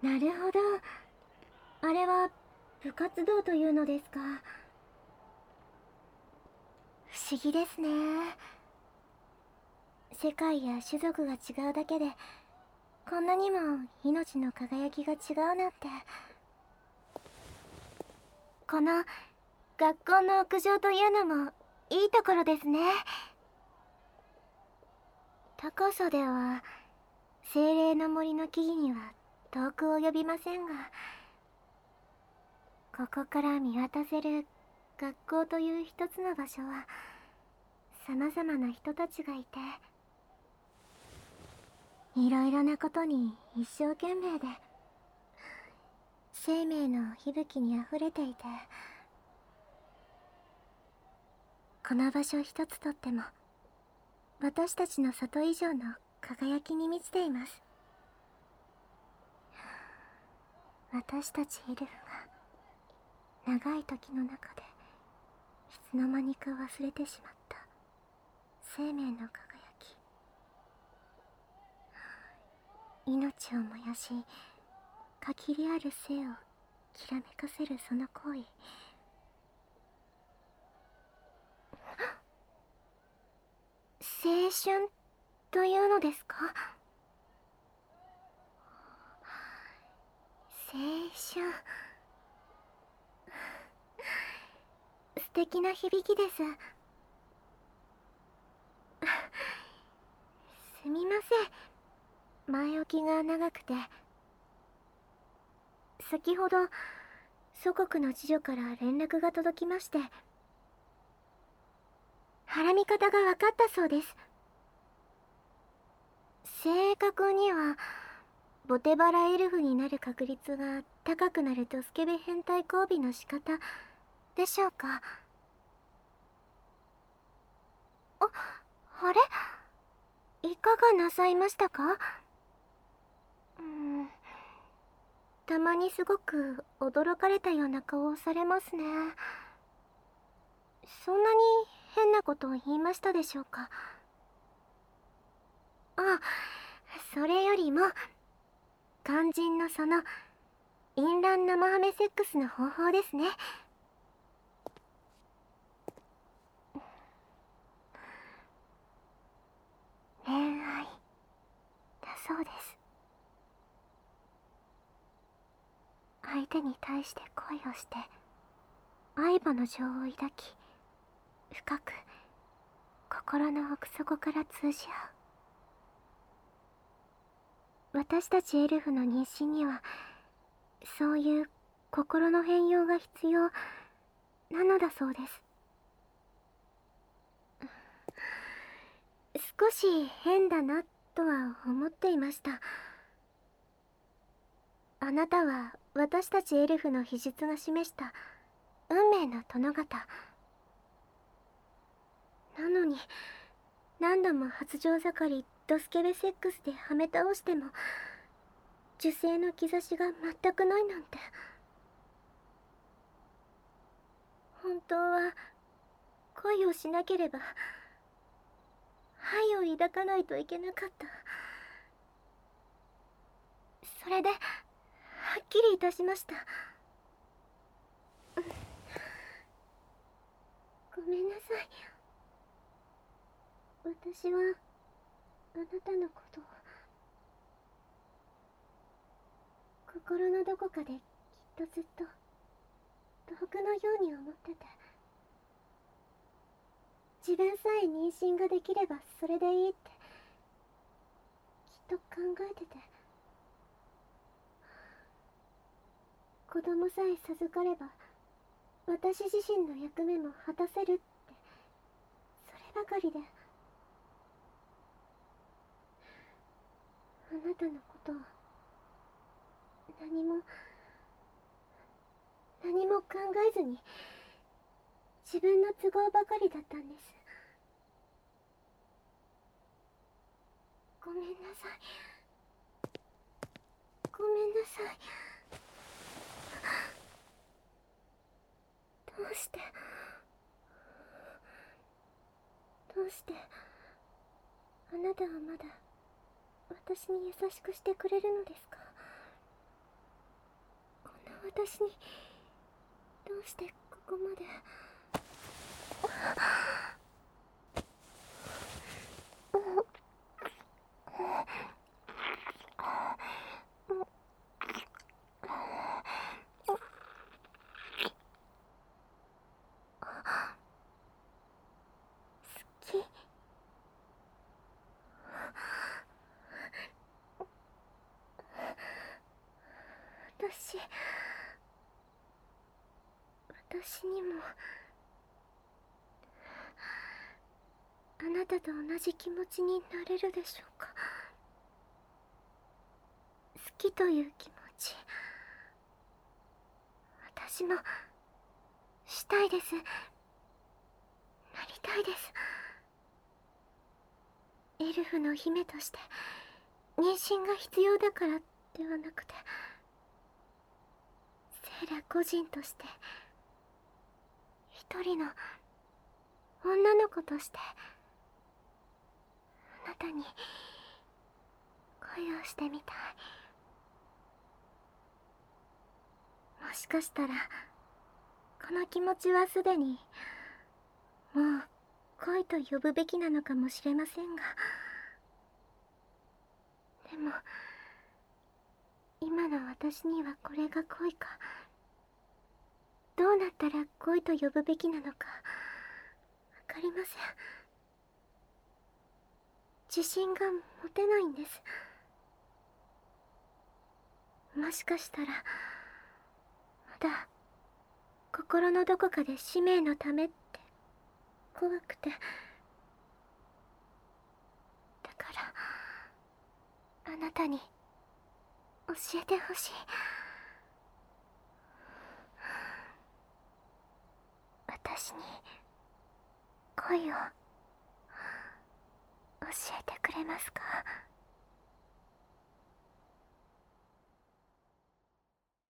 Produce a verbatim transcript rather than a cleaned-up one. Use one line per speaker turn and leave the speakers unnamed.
なるほど。あれは部活動というのですか。不思議ですね。世界や種族が違うだけでこんなにも命の輝きが違うなんて。この学校の屋上というのもいいところですね。高さでは精霊の森の木々には遠く及びませんが、ここから見渡せる学校という一つの場所は様々な人たちがいて、いろいろなことに一生懸命で生命の息吹にあふれていて、この場所一つとっても私たちの里以上の輝きに満ちています。私たちエルフが長い時の中でいつの間にか忘れてしまった生命の輝き、命を燃やし限りある生をきらめかせるその行為、青春というのですか？青春、素敵な響きです。すみません、前置きが長くて。先ほど祖国の次女から連絡が届きまして、ハラミ方が分かったそうです。正確にはボテバラエルフになる確率が高くなるドスケベ変態交尾の仕方でしょうか。あ、あれ、いかがなさいましたか？うーん、たまにすごく驚かれたような顔をされますね。そんなに変なことを言いましたでしょうか？あ、それよりも肝心のその淫乱生ハメセックスの方法ですね。恋愛だそうです。相手に対して恋をして愛母の情を抱き、深く心の奥底から通じ合う。私たちエルフの妊娠にはそういう心の変容が必要なのだそうです。少し変だなとは思っていました。あなたは私たちエルフの秘術が示した運命の殿方なのに、何度も発情盛りドスケベセックスではめ倒しても受精の兆しが全くないなんて。本当は恋をしなければ愛を抱かないといけなかった。それではっきりいたしました。ごめんなさい。私はあなたのことを心のどこかできっとずっと遠くのように思ってて、自分さえ妊娠ができればそれでいいってきっと考えてて、子供さえ授かれば私自身の役目も果たせるって、そればかりで。あなたのことを何も何も考えずに自分の都合ばかりだったんです。ごめんなさい。ごめんなさい。どうしてどうしてあなたはまだ私に優しくしてくれるのですか？ 私にどうしてここまで。好き。私私にもあなたと同じ気持ちになれるでしょうか。好きという気持ち、私もしたいです。なりたいです。エルフの姫として妊娠が必要だからではなくて、セイラ個人として一人の女の子としてあなたに恋をしてみたい。もしかしたらこの気持ちはすでにもう恋と呼ぶべきなのかもしれませんが、でも今の私にはこれが恋か、どうなったら恋と呼ぶべきなのかわかりません。自信が持てないんです。もしかしたらまだ心のどこかで使命のためって怖くて、だからあなたに教えてほしい。私に恋を教えてくれますか？